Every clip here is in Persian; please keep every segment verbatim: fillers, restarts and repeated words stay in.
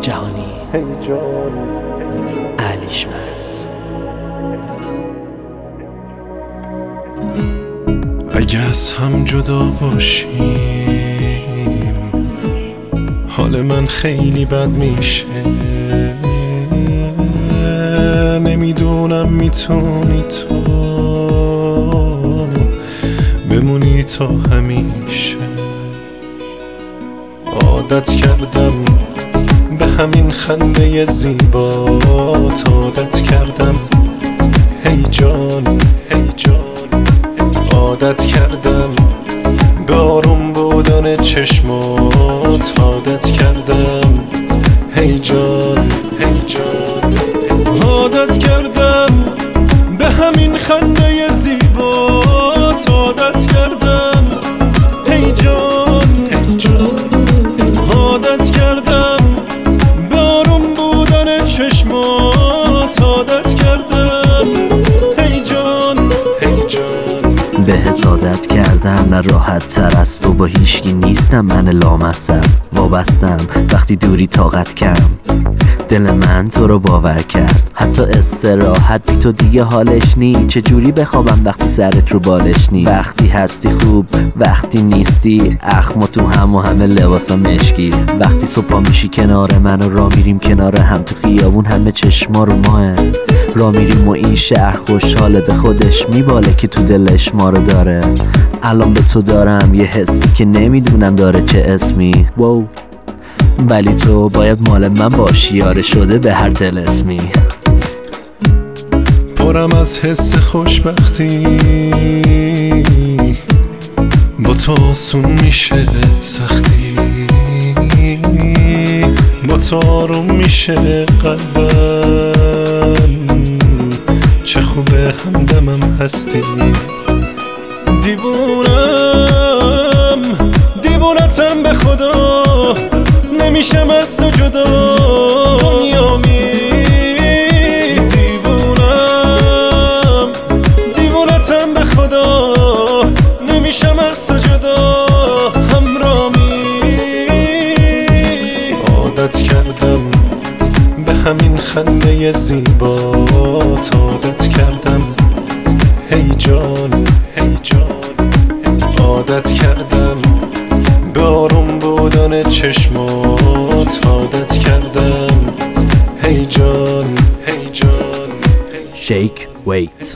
جهانی علیشمس. اگه از هم جدا باشیم حال من خیلی بد میشه، نمیدونم میتونی تو بمونی تا همیشه. عادت کردم به همین خنده زیبات، عادت کردم هی جان هی جان، عادت کردم به آروم بودن چشمات، عادت کردم هی جان هی جان، عادت کردم به همین خنده زیبات، عادت کردم هی جان هی جان، عادت کردم به آروم بودن چشمات، عادت کردم هی جان هی جان. بهت عادت کردم نه راحت تر از تو با هیچکی نیستم، من لامصب وابستم وقتی دوری طاقت کم، دل من تو رو باور کرد حتی استراحت بی تو دیگه حالش نی، چجوری بخوابم وقتی سرت رو بالش نی، وقتی هستی خوب وقتی نیستی اخم تو هم و همه لباسا مشکی، وقتی صبح میشی کنار من و را میریم کنار هم تو خیابون همه چشما رو ماه، را میریم و این شهر خوشحاله به خودش میباله که تو دلش ما رو داره. الان به تو دارم یه حسی که نمیدونم داره چه اسمی، واو ولی تو باید مال من باشی، یاره شده به هر طلسمی. پرم از حس خوشبختی با تو آسون میشه سختی، با تو آروم میشه قلبم، چه خوبه همدمم هستی. دیوونم دیوونتم به خدا، نمیشم از تو جدا دنیامی. دیوونم دیوونتم به خدا، نمیشم از تو جدا همرامی. عادت کردم به همین خنده زیبات، عادت کردم هی جان هی جان، عادت کردم به آروم بودن چشمات، عادت کردم هی جان هی جان. شیک ویت.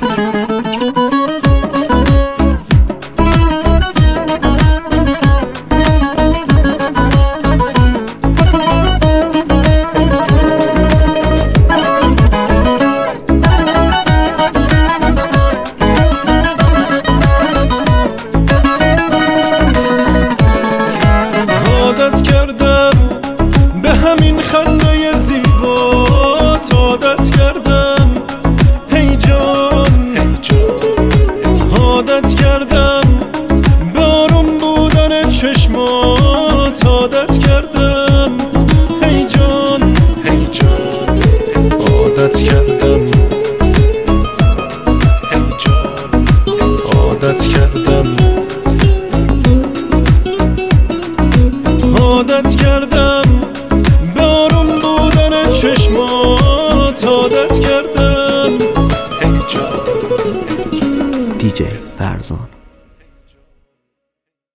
خنده زیبات، عادت کردم هی جان هی جان، عادت کردم به آروم بودن چشمات، عادت کردم هی جان هی جان، عادت کردم هی جان، عادت کردم عادت کردم چشمات، عادت کردم هی جان. دی جی فرزان.